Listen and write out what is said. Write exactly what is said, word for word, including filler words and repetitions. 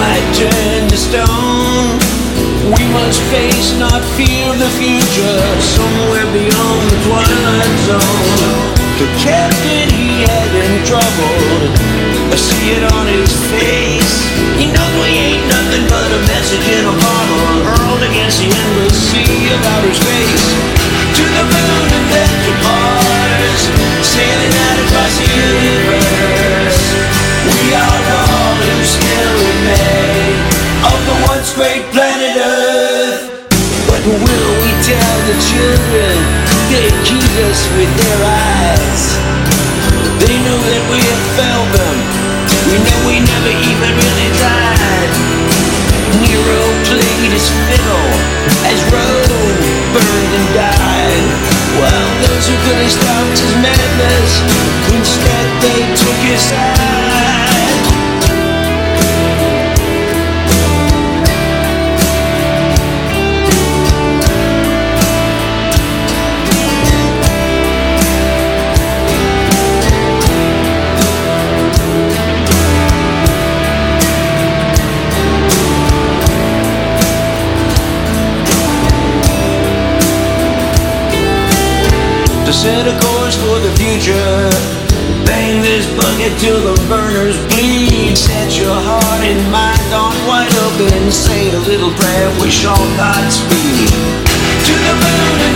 might turn to stone. We must face, not fear the future, somewhere beyond the twilight zone. The captain, he had been troubled, I see it on his face. He knows we ain't nothing but a message in a bottle, hurled against the endless sea of outer space. To the moon and then to Mars, sailing out across the universe. We are all who still remain of the once great planet Earth. What will we tell the children? They accuse us with their eyes. They know that we have failed them. We know we never even really tried. Nero played his fiddle as Rome burned and died, while those who could have stopped his madness, instead they took his side. Set a course for the future. Bang this bucket till the burners bleed. Set your heart and mind on wide open. Say a little prayer, wish all Godspeed. To the moon and